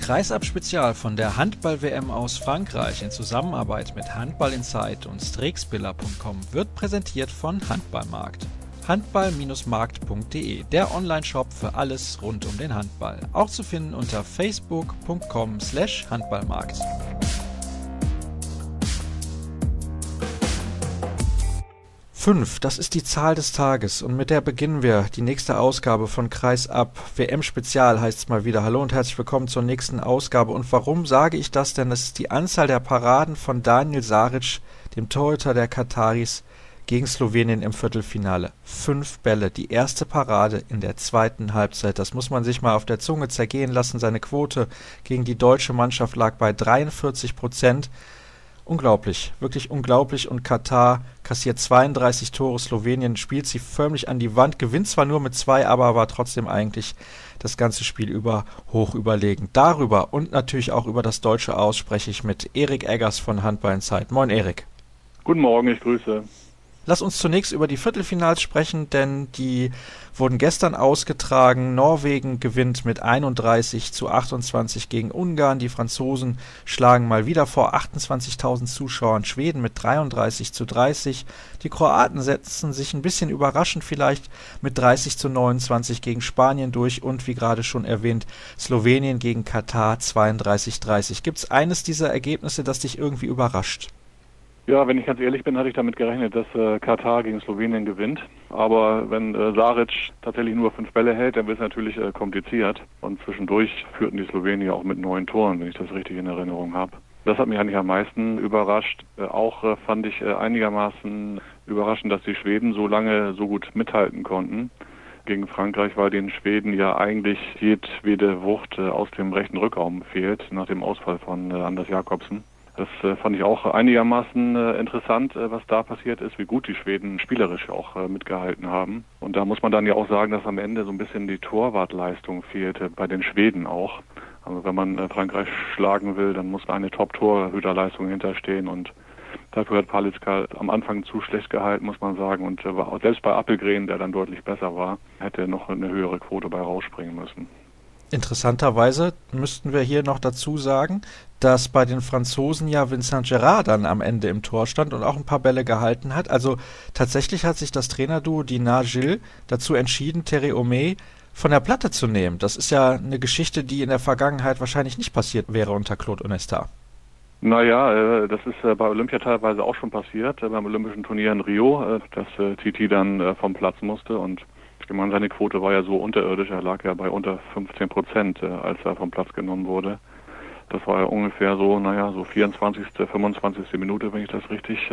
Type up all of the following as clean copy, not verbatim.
Kreisab-Spezial von der Handball-WM aus Frankreich in Zusammenarbeit mit Handball Insight und Strixbiller.com wird präsentiert von Handballmarkt. Handball-markt.de, der Online-Shop für alles rund um den Handball. Auch zu finden unter facebook.com/Handballmarkt. 5, das ist die Zahl des Tages und mit der beginnen wir die nächste Ausgabe von Kreisab. WM-Spezial heißt es mal wieder. Hallo und herzlich willkommen zur nächsten Ausgabe. Und warum sage ich das denn? Das ist die Anzahl der Paraden von Daniel Saric, dem Torhüter der Kataris, gegen Slowenien im Viertelfinale. 5 Bälle, die erste Parade in der zweiten Halbzeit. Das muss man sich mal auf der Zunge zergehen lassen. Seine Quote gegen die deutsche Mannschaft lag bei 43%. Unglaublich, wirklich unglaublich. Und Katar kassiert 32 Tore, Slowenien spielt sie förmlich an die Wand, gewinnt zwar nur mit 2, aber war trotzdem eigentlich das ganze Spiel über hoch überlegen. Darüber und natürlich auch über das Deutsche Aus spreche ich mit Erik Eggers von Handball Insight. Moin Erik. Guten Morgen, ich grüße. Lass uns zunächst über die Viertelfinals sprechen, denn die wurden gestern ausgetragen. Norwegen gewinnt mit 31:28 gegen Ungarn. Die Franzosen schlagen mal wieder vor 28.000 Zuschauern Schweden mit 33:30. Die Kroaten setzen sich ein bisschen überraschend vielleicht mit 30:29 gegen Spanien durch. Und wie gerade schon erwähnt, Slowenien gegen Katar 32:30. Gibt es eines dieser Ergebnisse, das dich irgendwie überrascht? Ja, wenn ich ganz ehrlich bin, hatte ich damit gerechnet, dass Katar gegen Slowenien gewinnt. Aber wenn Saric tatsächlich nur 5 Bälle hält, dann wird es natürlich kompliziert. Und zwischendurch führten die Slowenier auch mit 9 Toren, wenn ich das richtig in Erinnerung habe. Das hat mich eigentlich am meisten überrascht. Auch fand ich einigermaßen überraschend, dass die Schweden so lange so gut mithalten konnten gegen Frankreich, weil den Schweden ja eigentlich jedwede Wucht aus dem rechten Rückraum fehlt, nach dem Ausfall von Anders Jakobsen. Das fand ich auch einigermaßen interessant, was da passiert ist, wie gut die Schweden spielerisch auch mitgehalten haben. Und da muss man dann ja auch sagen, dass am Ende so ein bisschen die Torwartleistung fehlte, bei den Schweden auch. Also wenn man Frankreich schlagen will, dann muss eine Top-Torhüterleistung hinterstehen und dafür hat Palitzka am Anfang zu schlecht gehalten, muss man sagen. Und selbst bei Appelgren, der dann deutlich besser war, hätte noch eine höhere Quote bei rausspringen müssen. Interessanterweise müssten wir hier noch dazu sagen, dass bei den Franzosen ja Vincent Gérard dann am Ende im Tor stand und auch ein paar Bälle gehalten hat. Also tatsächlich hat sich das Trainerduo Dinard-Gilles dazu entschieden, Thierry Homais von der Platte zu nehmen. Das ist ja eine Geschichte, die in der Vergangenheit wahrscheinlich nicht passiert wäre unter Claude Onesta. Naja, das ist bei Olympia teilweise auch schon passiert, beim Olympischen Turnier in Rio, dass Titi dann vom Platz musste und ich meine, seine Quote war ja so unterirdisch, er lag ja bei unter 15%, als er vom Platz genommen wurde. Das war ja ungefähr so, so 24., 25. Minute, wenn ich das richtig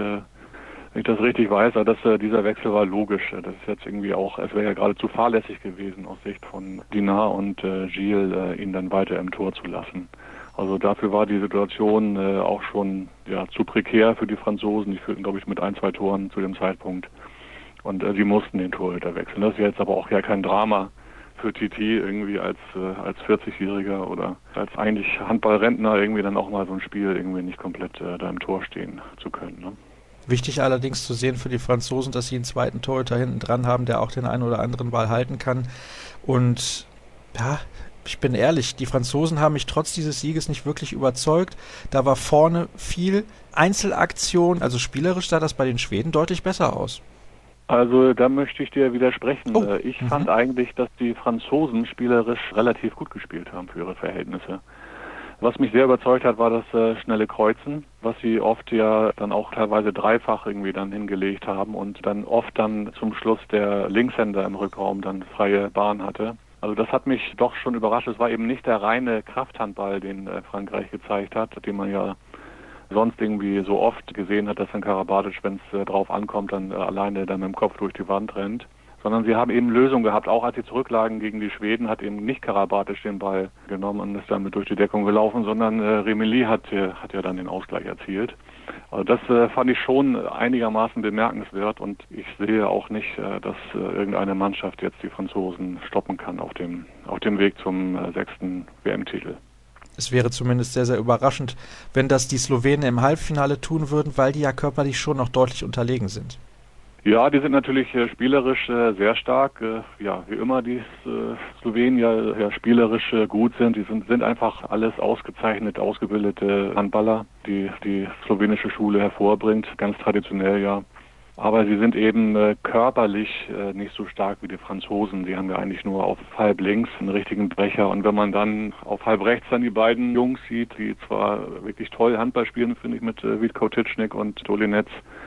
weiß. Aber dieser Wechsel war logisch. Das ist jetzt irgendwie auch, es wäre ja geradezu fahrlässig gewesen aus Sicht von Dinard und Gilles, ihn dann weiter im Tor zu lassen. Also dafür war die Situation auch schon zu prekär für die Franzosen. Die führten, glaube ich, mit 1, 2 Toren zu dem Zeitpunkt. Und sie mussten den Torhüter wechseln. Das ist jetzt aber auch ja kein Drama für Titi irgendwie als 40-Jähriger oder als eigentlich Handballrentner irgendwie dann auch mal so ein Spiel irgendwie nicht komplett da im Tor stehen zu können. Ne? Wichtig allerdings zu sehen für die Franzosen, dass sie einen zweiten Torhüter hinten dran haben, der auch den einen oder anderen Ball halten kann. Und ja, ich bin ehrlich, die Franzosen haben mich trotz dieses Sieges nicht wirklich überzeugt. Da war vorne viel Einzelaktion, also spielerisch sah das bei den Schweden deutlich besser aus. Also da möchte ich dir widersprechen. Oh. Ich fand eigentlich, dass die Franzosen spielerisch relativ gut gespielt haben für ihre Verhältnisse. Was mich sehr überzeugt hat, war das schnelle Kreuzen, was sie oft ja dann auch teilweise dreifach irgendwie dann hingelegt haben und dann oft dann zum Schluss der Linkshänder im Rückraum dann freie Bahn hatte. Also das hat mich doch schon überrascht. Es war eben nicht der reine Krafthandball, den Frankreich gezeigt hat, den man ja sonst irgendwie so oft gesehen hat, dass dann Karabatic, wenn es drauf ankommt, dann alleine dann mit dem Kopf durch die Wand rennt. Sondern sie haben eben Lösungen gehabt. Auch als sie zurücklagen gegen die Schweden, hat eben nicht Karabatic den Ball genommen und ist damit durch die Deckung gelaufen, sondern Remili hat ja dann den Ausgleich erzielt. Also das fand ich schon einigermaßen bemerkenswert und ich sehe auch nicht, dass irgendeine Mannschaft jetzt die Franzosen stoppen kann auf dem Weg zum 6. WM-Titel. Es wäre zumindest sehr, sehr überraschend, wenn das die Slowenen im Halbfinale tun würden, weil die ja körperlich schon noch deutlich unterlegen sind. Ja, die sind natürlich spielerisch sehr stark. Ja, wie immer die Slowenier ja spielerisch gut sind. Die sind einfach alles ausgezeichnet, ausgebildete Handballer, die die slowenische Schule hervorbringt, ganz traditionell ja. Aber sie sind eben körperlich nicht so stark wie die Franzosen. Die haben ja eigentlich nur auf halb links einen richtigen Brecher. Und wenn man dann auf halb rechts dann die beiden Jungs sieht, die zwar wirklich toll Handball spielen, finde ich, mit Vítko Tyčnik und Dolinec,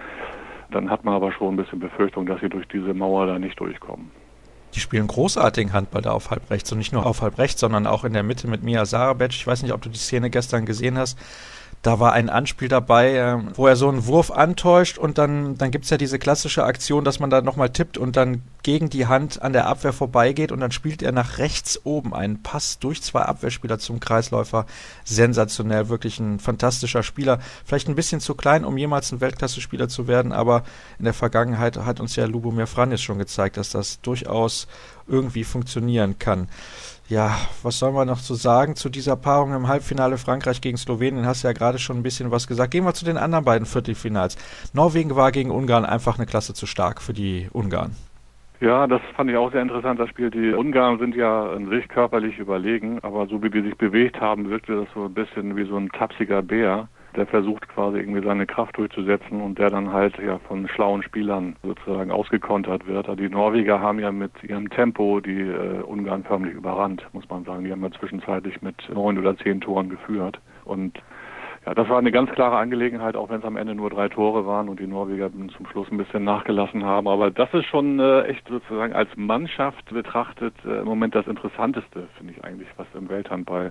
dann hat man aber schon ein bisschen Befürchtung, dass sie durch diese Mauer da nicht durchkommen. Die spielen großartigen Handball da auf halb rechts und nicht nur auf halb rechts, sondern auch in der Mitte mit Mia Sarabec. Ich weiß nicht, ob du die Szene gestern gesehen hast. Da war ein Anspiel dabei, wo er so einen Wurf antäuscht und dann gibt's ja diese klassische Aktion, dass man da nochmal tippt und dann gegen die Hand an der Abwehr vorbeigeht und dann spielt er nach rechts oben einen Pass durch zwei Abwehrspieler zum Kreisläufer. Sensationell, wirklich ein fantastischer Spieler. Vielleicht ein bisschen zu klein, um jemals ein Weltklasse-Spieler zu werden, aber in der Vergangenheit hat uns ja Lubomir Vranjes schon gezeigt, dass das durchaus irgendwie funktionieren kann. Ja, was soll man noch zu sagen zu dieser Paarung im Halbfinale Frankreich gegen Slowenien? Hast du ja gerade schon ein bisschen was gesagt. Gehen wir zu den anderen beiden Viertelfinals. Norwegen war gegen Ungarn einfach eine Klasse zu stark für die Ungarn. Ja, das fand ich auch sehr interessant, das Spiel. Die Ungarn sind ja an sich körperlich überlegen, aber so wie die sich bewegt haben, wirkte das so ein bisschen wie so ein tapsiger Bär, der versucht quasi irgendwie seine Kraft durchzusetzen und der dann halt ja von schlauen Spielern sozusagen ausgekontert wird. Also die Norweger haben ja mit ihrem Tempo die Ungarn förmlich überrannt, muss man sagen. Die haben ja zwischenzeitlich mit 9 oder 10 Toren geführt. Und ja, das war eine ganz klare Angelegenheit, auch wenn es am Ende nur 3 Tore waren und die Norweger zum Schluss ein bisschen nachgelassen haben. Aber das ist schon echt sozusagen als Mannschaft betrachtet im Moment das Interessanteste, finde ich eigentlich, was im Welthandball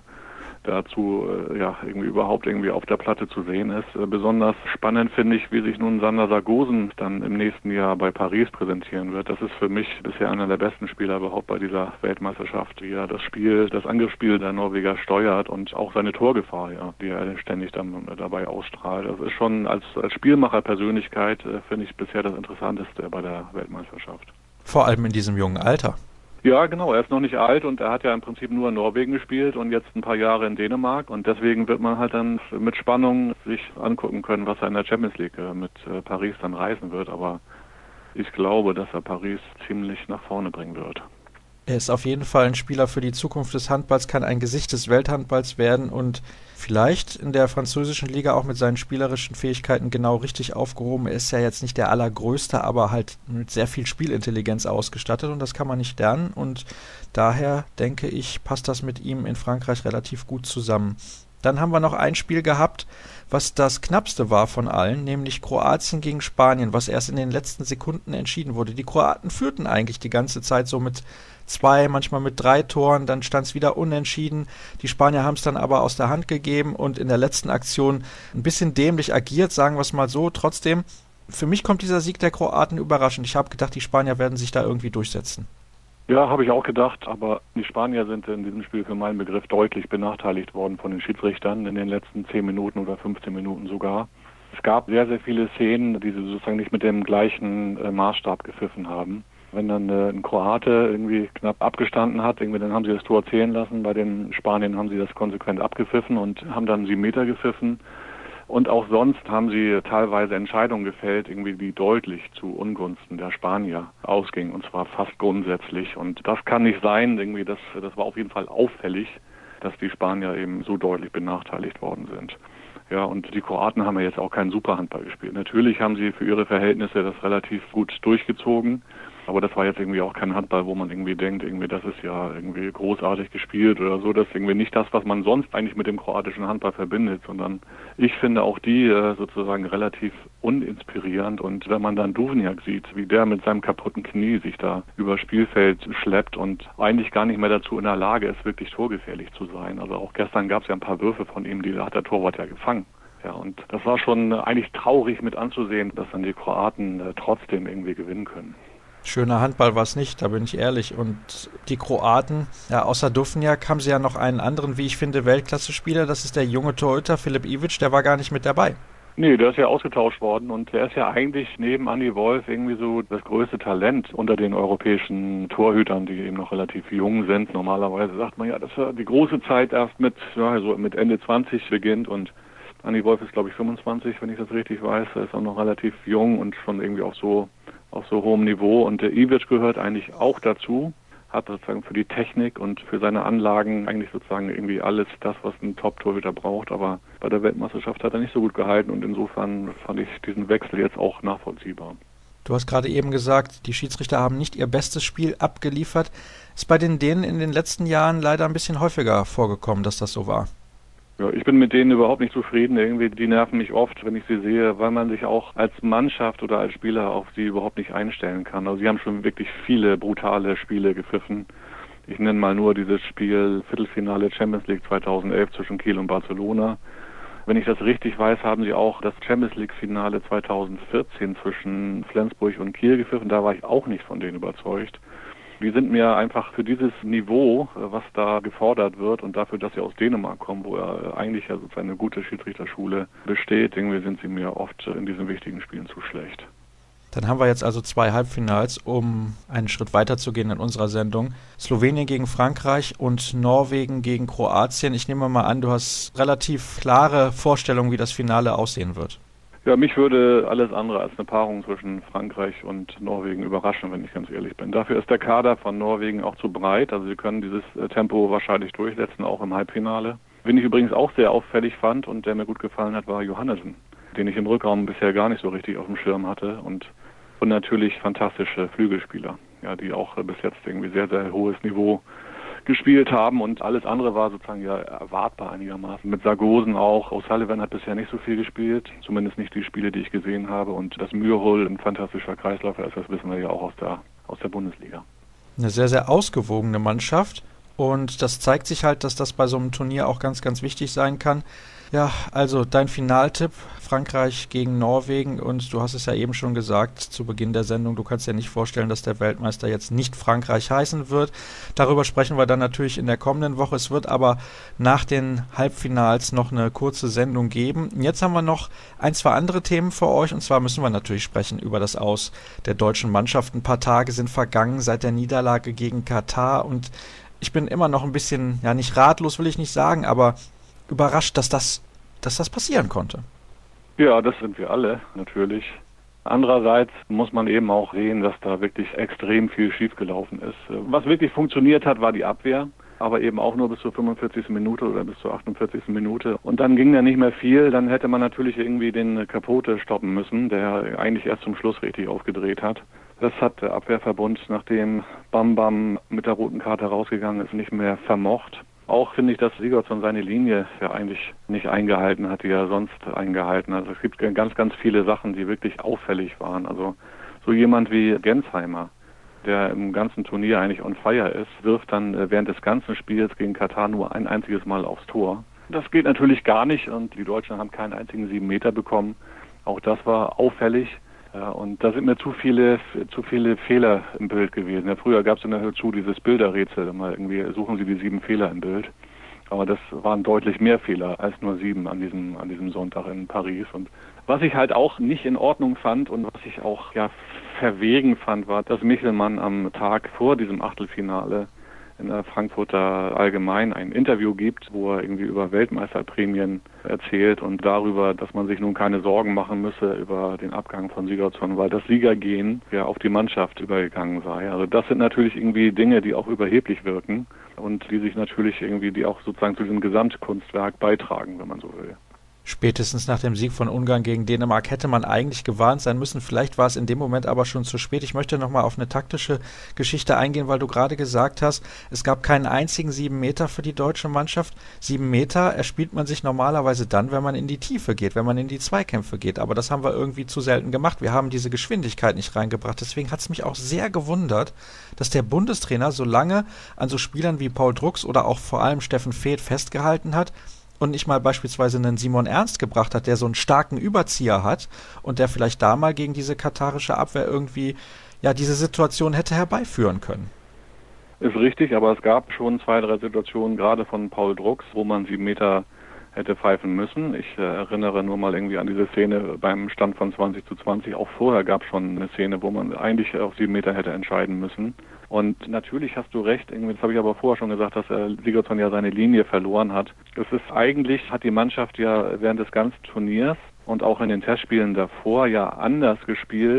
dazu ja irgendwie überhaupt irgendwie auf der Platte zu sehen ist. Besonders spannend finde ich, wie sich nun Sander Sargosen dann im nächsten Jahr bei Paris präsentieren wird. Das ist für mich bisher einer der besten Spieler überhaupt bei dieser Weltmeisterschaft, wie er das Angriffsspiel der Norweger steuert und auch seine Torgefahr, ja, die er ständig dann dabei ausstrahlt. Das ist schon als Spielmacherpersönlichkeit finde ich bisher das Interessanteste bei der Weltmeisterschaft. Vor allem in diesem jungen Alter. Ja, genau. Er ist noch nicht alt und er hat ja im Prinzip nur in Norwegen gespielt und jetzt ein paar Jahre in Dänemark. Und deswegen wird man halt dann mit Spannung sich angucken können, was er in der Champions League mit Paris dann reißen wird. Aber ich glaube, dass er Paris ziemlich nach vorne bringen wird. Er ist auf jeden Fall ein Spieler für die Zukunft des Handballs, kann ein Gesicht des Welthandballs werden und vielleicht in der französischen Liga auch mit seinen spielerischen Fähigkeiten genau richtig aufgehoben. Er ist ja jetzt nicht der Allergrößte, aber halt mit sehr viel Spielintelligenz ausgestattet und das kann man nicht lernen und daher denke ich, passt das mit ihm in Frankreich relativ gut zusammen. Dann haben wir noch ein Spiel gehabt, was das knappste war von allen, nämlich Kroatien gegen Spanien, was erst in den letzten Sekunden entschieden wurde. Die Kroaten führten eigentlich die ganze Zeit so mit 2, manchmal mit 3 Toren, dann stand es wieder unentschieden. Die Spanier haben es dann aber aus der Hand gegeben und in der letzten Aktion ein bisschen dämlich agiert, sagen wir es mal so. Trotzdem, für mich kommt dieser Sieg der Kroaten überraschend. Ich habe gedacht, die Spanier werden sich da irgendwie durchsetzen. Ja, habe ich auch gedacht, aber die Spanier sind in diesem Spiel für meinen Begriff deutlich benachteiligt worden von den Schiedsrichtern in den letzten 10 Minuten oder 15 Minuten sogar. Es gab sehr, sehr viele Szenen, die sie sozusagen nicht mit dem gleichen Maßstab gepfiffen haben. Wenn dann ein Kroate irgendwie knapp abgestanden hat, irgendwie, dann haben sie das Tor zählen lassen. Bei den Spaniern haben sie das konsequent abgepfiffen und haben dann 7 Meter gepfiffen. Und auch sonst haben sie teilweise Entscheidungen gefällt, irgendwie die deutlich zu Ungunsten der Spanier ausgingen, und zwar fast grundsätzlich. Und das kann nicht sein, irgendwie das war auf jeden Fall auffällig, dass die Spanier eben so deutlich benachteiligt worden sind. Ja, und die Kroaten haben ja jetzt auch keinen Superhandball gespielt. Natürlich haben sie für ihre Verhältnisse das relativ gut durchgezogen. Aber das war jetzt irgendwie auch kein Handball, wo man irgendwie denkt, irgendwie das ist ja irgendwie großartig gespielt oder so. Das ist irgendwie nicht das, was man sonst eigentlich mit dem kroatischen Handball verbindet, sondern ich finde auch die sozusagen relativ uninspirierend. Und wenn man dann Duvnjak sieht, wie der mit seinem kaputten Knie sich da über Spielfeld schleppt und eigentlich gar nicht mehr dazu in der Lage ist, wirklich torgefährlich zu sein. Also auch gestern gab es ja ein paar Würfe von ihm, die hat der Torwart ja gefangen. Ja, und das war schon eigentlich traurig mit anzusehen, dass dann die Kroaten trotzdem irgendwie gewinnen können. Schöner Handball war es nicht, da bin ich ehrlich. Und die Kroaten, ja, außer Duvnjak haben sie ja noch einen anderen, wie ich finde, Weltklasse-Spieler. Das ist der junge Torhüter Filip Ivic, der war gar nicht mit dabei. Nee, der ist ja ausgetauscht worden und der ist ja eigentlich neben Andy Wolf irgendwie so das größte Talent unter den europäischen Torhütern, die eben noch relativ jung sind. Normalerweise sagt man ja, dass die große Zeit erst mit Ende 20 beginnt und Andy Wolf ist, glaube ich, 25, wenn ich das richtig weiß. Er ist auch noch relativ jung und schon irgendwie auch so auf so hohem Niveau. Und der Ivic gehört eigentlich auch dazu, hat sozusagen für die Technik und für seine Anlagen eigentlich sozusagen irgendwie alles das, was ein Top-Torhüter braucht. Aber bei der Weltmeisterschaft hat er nicht so gut gehalten und insofern fand ich diesen Wechsel jetzt auch nachvollziehbar. Du hast gerade eben gesagt, die Schiedsrichter haben nicht ihr bestes Spiel abgeliefert. Ist bei den Dänen in den letzten Jahren leider ein bisschen häufiger vorgekommen, dass das so war. Ja, ich bin mit denen überhaupt nicht zufrieden. Irgendwie, die nerven mich oft, wenn ich sie sehe, weil man sich auch als Mannschaft oder als Spieler auf sie überhaupt nicht einstellen kann. Also sie haben schon wirklich viele brutale Spiele gepfiffen. Ich nenne mal nur dieses Spiel Viertelfinale Champions League 2011 zwischen Kiel und Barcelona. Wenn ich das richtig weiß, haben sie auch das Champions League Finale 2014 zwischen Flensburg und Kiel gepfiffen. Da war ich auch nicht von denen überzeugt. Die sind mir einfach für dieses Niveau, was da gefordert wird und dafür, dass sie aus Dänemark kommen, wo ja eigentlich ja sozusagen eine gute Schiedsrichterschule besteht, irgendwie sind sie mir oft in diesen wichtigen Spielen zu schlecht. Dann haben wir jetzt also 2 Halbfinals, um einen Schritt weiter zu gehen in unserer Sendung. Slowenien gegen Frankreich und Norwegen gegen Kroatien. Ich nehme mal an, du hast relativ klare Vorstellungen, wie das Finale aussehen wird. Ja, mich würde alles andere als eine Paarung zwischen Frankreich und Norwegen überraschen, wenn ich ganz ehrlich bin. Dafür ist der Kader von Norwegen auch zu breit. Also sie können dieses Tempo wahrscheinlich durchsetzen, auch im Halbfinale. Wen ich übrigens auch sehr auffällig fand und der mir gut gefallen hat, war Johannessen, den ich im Rückraum bisher gar nicht so richtig auf dem Schirm hatte. Und natürlich fantastische Flügelspieler, ja, die auch bis jetzt irgendwie sehr, sehr hohes Niveau gespielt haben und alles andere war sozusagen ja erwartbar einigermaßen. Mit Sargosen auch. O'Sullivan hat bisher nicht so viel gespielt, zumindest nicht die Spiele, die ich gesehen habe. Und dass Mürhol ein fantastischer Kreisläufer ist, das wissen wir ja auch aus der Bundesliga. Eine sehr, sehr ausgewogene Mannschaft und das zeigt sich halt, dass das bei so einem Turnier auch ganz, ganz wichtig sein kann. Ja, also dein Finaltipp, Frankreich gegen Norwegen und du hast es ja eben schon gesagt zu Beginn der Sendung, du kannst dir nicht vorstellen, dass der Weltmeister jetzt nicht Frankreich heißen wird. Darüber sprechen wir dann natürlich in der kommenden Woche. Es wird aber nach den Halbfinals noch eine kurze Sendung geben. Jetzt haben wir noch 1, 2 andere Themen für euch und zwar müssen wir natürlich sprechen über das Aus der deutschen Mannschaft. Ein paar Tage sind vergangen seit der Niederlage gegen Katar und ich bin immer noch ein bisschen, ja nicht ratlos will ich nicht sagen, aber überrascht, dass das passieren konnte. Ja, das sind wir alle natürlich. Andererseits muss man eben auch sehen, dass da wirklich extrem viel schiefgelaufen ist. Was wirklich funktioniert hat, war die Abwehr, aber eben auch nur bis zur 45. Minute oder bis zur 48. Minute. Und dann ging da nicht mehr viel. Dann hätte man natürlich irgendwie den Capote stoppen müssen, der eigentlich erst zum Schluss richtig aufgedreht hat. Das hat der Abwehrverbund, nachdem Bam Bam mit der roten Karte rausgegangen ist, nicht mehr vermocht. Auch finde ich, dass Sigurdsson seine Linie ja eigentlich nicht eingehalten hat, die er sonst eingehalten hat. Also es gibt ganz, ganz viele Sachen, die wirklich auffällig waren. Also so jemand wie Gensheimer, der im ganzen Turnier eigentlich on fire ist, wirft dann während des ganzen Spiels gegen Katar nur ein einziges Mal aufs Tor. Das geht natürlich gar nicht und die Deutschen haben keinen einzigen 7 Meter bekommen. Auch das war auffällig. Und da sind mir zu viele Fehler im Bild gewesen. Ja, früher gab es in der Hörzu dieses Bilderrätsel, mal irgendwie suchen Sie die 7 Fehler im Bild. Aber das waren deutlich mehr Fehler als nur 7 an diesem Sonntag in Paris. Und was ich halt auch nicht in Ordnung fand und was ich auch verwegen fand, war, dass Michelmann am Tag vor diesem Achtelfinale in der Frankfurter Allgemein ein Interview gibt, wo er irgendwie über Weltmeisterprämien erzählt und darüber, dass man sich nun keine Sorgen machen müsse über den Abgang von Sigurdsson, weil das Siegergehen ja auf die Mannschaft übergegangen sei. Also das sind natürlich irgendwie Dinge, die auch überheblich wirken und die sich natürlich irgendwie, die auch sozusagen zu diesem Gesamtkunstwerk beitragen, wenn man so will. Spätestens nach dem Sieg von Ungarn gegen Dänemark hätte man eigentlich gewarnt sein müssen. Vielleicht war es in dem Moment aber schon zu spät. Ich möchte nochmal auf eine taktische Geschichte eingehen, weil du gerade gesagt hast, es gab keinen einzigen 7 Meter für die deutsche Mannschaft. 7 Meter erspielt man sich normalerweise dann, wenn man in die Tiefe geht, wenn man in die Zweikämpfe geht. Aber das haben wir irgendwie zu selten gemacht. Wir haben diese Geschwindigkeit nicht reingebracht. Deswegen hat es mich auch sehr gewundert, dass der Bundestrainer so lange an so Spielern wie Paul Drucks oder auch vor allem Steffen Feeth festgehalten hat und nicht mal beispielsweise einen Simon Ernst gebracht hat, der so einen starken Überzieher hat und der vielleicht da mal gegen diese katarische Abwehr irgendwie diese Situation hätte herbeiführen können. Ist richtig, aber es gab schon 2, 3 Situationen, gerade von Paul Drucks, wo man 7 Meter hätte pfeifen müssen. Ich erinnere nur mal irgendwie an diese Szene beim Stand von 20:20. Auch vorher gab es schon eine Szene, wo man eigentlich auf 7 Meter hätte entscheiden müssen. Und natürlich hast du recht, das habe ich aber vorher schon gesagt, dass Sigurdsson ja seine Linie verloren hat. Es ist eigentlich, hat die Mannschaft ja während des ganzen Turniers und auch in den Testspielen davor ja anders gespielt,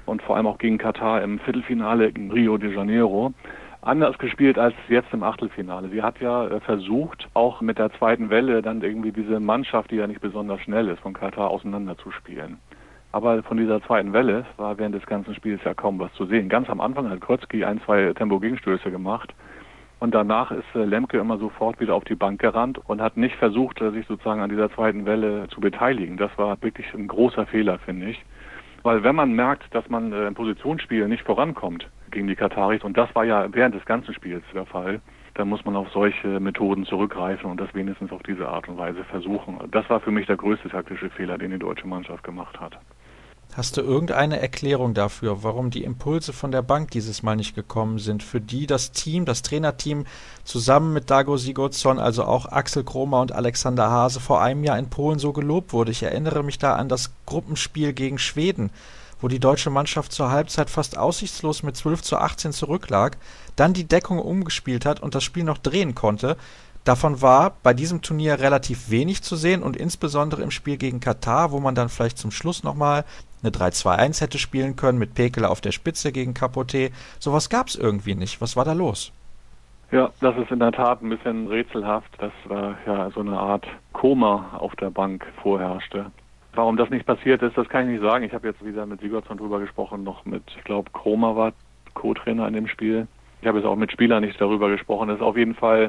und vor allem auch gegen Katar im Viertelfinale in Rio de Janeiro anders gespielt als jetzt im Achtelfinale. Sie hat ja versucht, auch mit der zweiten Welle dann irgendwie diese Mannschaft, die ja nicht besonders schnell ist, von Katar auseinanderzuspielen. Aber von dieser zweiten Welle war während des ganzen Spiels ja kaum was zu sehen. Ganz am Anfang hat Krötzky 2 Tempo-Gegenstöße gemacht. Und danach ist Lemke immer sofort wieder auf die Bank gerannt und hat nicht versucht, sich sozusagen an dieser zweiten Welle zu beteiligen. Das war wirklich ein großer Fehler, finde ich. Weil wenn man merkt, dass man im Positionsspiel nicht vorankommt gegen die Kataris, und das war ja während des ganzen Spiels der Fall, dann muss man auf solche Methoden zurückgreifen und das wenigstens auf diese Art und Weise versuchen. Das war für mich der größte taktische Fehler, den die deutsche Mannschaft gemacht hat. Hast du irgendeine Erklärung dafür, warum die Impulse von der Bank dieses Mal nicht gekommen sind, für die das Team, das Trainerteam zusammen mit Dago Sigurdsson, also auch Axel Kromer und Alexander Hase vor einem Jahr in Polen so gelobt wurde? Ich erinnere mich da an das Gruppenspiel gegen Schweden, wo die deutsche Mannschaft zur Halbzeit fast aussichtslos mit 12:18 zurücklag, dann die Deckung umgespielt hat und das Spiel noch drehen konnte. Davon war bei diesem Turnier relativ wenig zu sehen und insbesondere im Spiel gegen Katar, wo man dann vielleicht zum Schluss nochmal eine 3-2-1 hätte spielen können mit Pekela auf der Spitze gegen Capote. Sowas gab es irgendwie nicht. Was war da los? Ja, das ist in der Tat ein bisschen rätselhaft, dass ja so eine Art Koma auf der Bank vorherrschte. Warum das nicht passiert ist, das kann ich nicht sagen. Ich habe jetzt wieder mit Sigurdsson drüber gesprochen, noch mit, ich glaube, Kromer war Co-Trainer in dem Spiel. Ich habe jetzt auch mit Spielern nicht darüber gesprochen. Das ist auf jeden Fall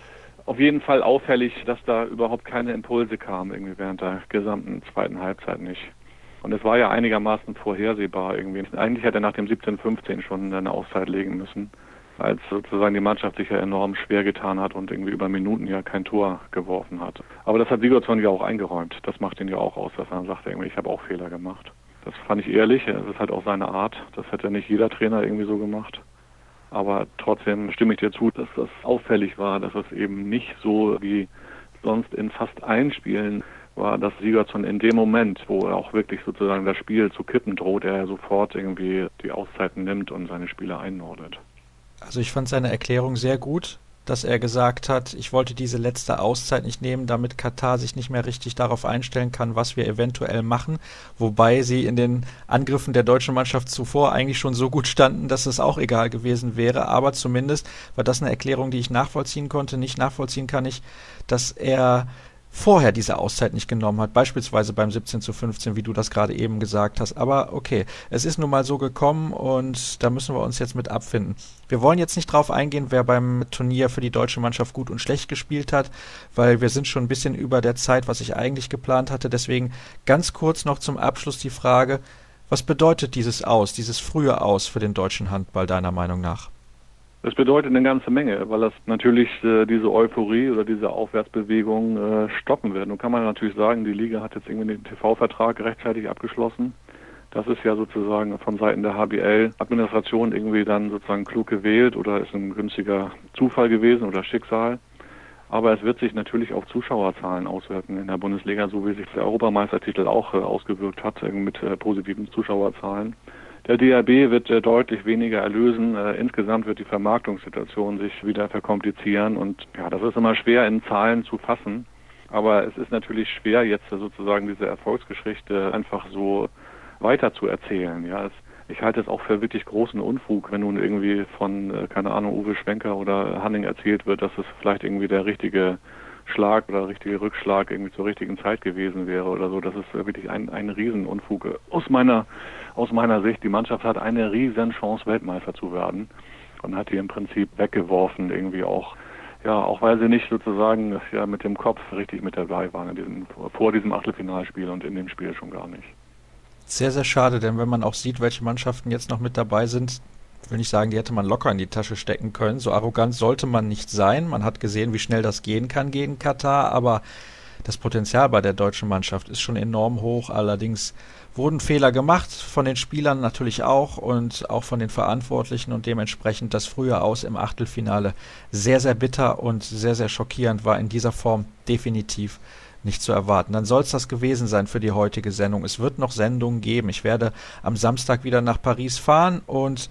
auffällig, dass da überhaupt keine Impulse kamen, irgendwie während der gesamten zweiten Halbzeit nicht. Und es war ja einigermaßen vorhersehbar irgendwie. Eigentlich hätte er nach dem 17:15 schon eine Auszeit legen müssen, als sozusagen die Mannschaft sich ja enorm schwer getan hat und irgendwie über Minuten ja kein Tor geworfen hat. Aber das hat Sigurdsson ja auch eingeräumt. Das macht ihn ja auch aus, dass er sagt, irgendwie, ich habe auch Fehler gemacht. Das fand ich ehrlich. Das ist halt auch seine Art. Das hätte nicht jeder Trainer irgendwie so gemacht. Aber trotzdem stimme ich dir zu, dass das auffällig war, dass es eben nicht so wie sonst in fast allen Spielen war, dass Sigurdsson in dem Moment, wo er auch wirklich sozusagen das Spiel zu kippen droht, er sofort irgendwie die Auszeiten nimmt und seine Spieler einordnet. Also ich fand seine Erklärung sehr gut, dass er gesagt hat, ich wollte diese letzte Auszeit nicht nehmen, damit Katar sich nicht mehr richtig darauf einstellen kann, was wir eventuell machen, wobei sie in den Angriffen der deutschen Mannschaft zuvor eigentlich schon so gut standen, dass es auch egal gewesen wäre, aber zumindest war das eine Erklärung, die ich nachvollziehen konnte. Nicht nachvollziehen kann ich, dass er vorher diese Auszeit nicht genommen hat, beispielsweise beim 17:15, wie du das gerade eben gesagt hast. Aber okay, es ist nun mal so gekommen und da müssen wir uns jetzt mit abfinden. Wir wollen jetzt nicht drauf eingehen, wer beim Turnier für die deutsche Mannschaft gut und schlecht gespielt hat, weil wir sind schon ein bisschen über der Zeit, was ich eigentlich geplant hatte. Deswegen ganz kurz noch zum Abschluss die Frage, was bedeutet dieses frühe Aus für den deutschen Handball deiner Meinung nach? Das bedeutet eine ganze Menge, weil das natürlich diese Euphorie oder diese Aufwärtsbewegung stoppen wird. Nun kann man natürlich sagen, die Liga hat jetzt irgendwie den TV-Vertrag rechtzeitig abgeschlossen. Das ist ja sozusagen von Seiten der HBL-Administration irgendwie dann sozusagen klug gewählt oder ist ein günstiger Zufall gewesen oder Schicksal. Aber es wird sich natürlich auf Zuschauerzahlen auswirken in der Bundesliga, so wie sich der Europameistertitel auch ausgewirkt hat mit positiven Zuschauerzahlen. Der DHB wird deutlich weniger erlösen. Insgesamt wird die Vermarktungssituation sich wieder verkomplizieren und ja, das ist immer schwer in Zahlen zu fassen. Aber es ist natürlich schwer, jetzt sozusagen diese Erfolgsgeschichte einfach so weiter zu erzählen. Ja, ich halte es auch für wirklich großen Unfug, wenn nun irgendwie von, keine Ahnung, Uwe Schwenker oder Hanning erzählt wird, dass es vielleicht irgendwie der richtige Schlag oder richtige Rückschlag irgendwie zur richtigen Zeit gewesen wäre oder so. Das ist wirklich ein Riesenunfug. Aus meiner Sicht, die Mannschaft hat eine riesen Chance, Weltmeister zu werden und hat die im Prinzip weggeworfen, irgendwie auch weil sie nicht sozusagen mit dem Kopf richtig mit dabei waren vor diesem Achtelfinalspiel und in dem Spiel schon gar nicht. Sehr, sehr schade, denn wenn man auch sieht, welche Mannschaften jetzt noch mit dabei sind, will nicht sagen, die hätte man locker in die Tasche stecken können. So arrogant sollte man nicht sein. Man hat gesehen, wie schnell das gehen kann gegen Katar, aber das Potenzial bei der deutschen Mannschaft ist schon enorm hoch. Allerdings wurden Fehler gemacht, von den Spielern natürlich auch und auch von den Verantwortlichen und dementsprechend das frühe Aus im Achtelfinale sehr, sehr bitter und sehr, sehr schockierend war in dieser Form definitiv nicht zu erwarten. Dann soll es das gewesen sein für die heutige Sendung. Es wird noch Sendungen geben. Ich werde am Samstag wieder nach Paris fahren und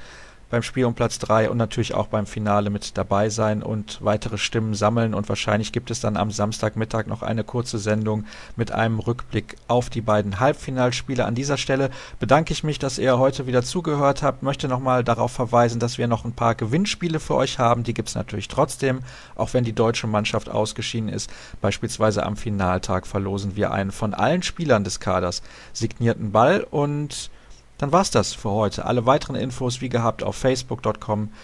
beim Spiel um Platz 3 und natürlich auch beim Finale mit dabei sein und weitere Stimmen sammeln. Und wahrscheinlich gibt es dann am Samstagmittag noch eine kurze Sendung mit einem Rückblick auf die beiden Halbfinalspiele. An dieser Stelle bedanke ich mich, dass ihr heute wieder zugehört habt. Möchte nochmal darauf verweisen, dass wir noch ein paar Gewinnspiele für euch haben. Die gibt es natürlich trotzdem, auch wenn die deutsche Mannschaft ausgeschieden ist. Beispielsweise am Finaltag verlosen wir einen von allen Spielern des Kaders signierten Ball. Und dann war's das für heute. Alle weiteren Infos wie gehabt auf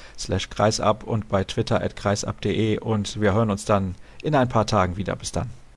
facebook.com/kreisab und bei Twitter @kreisab.de und wir hören uns dann in ein paar Tagen wieder. Bis dann.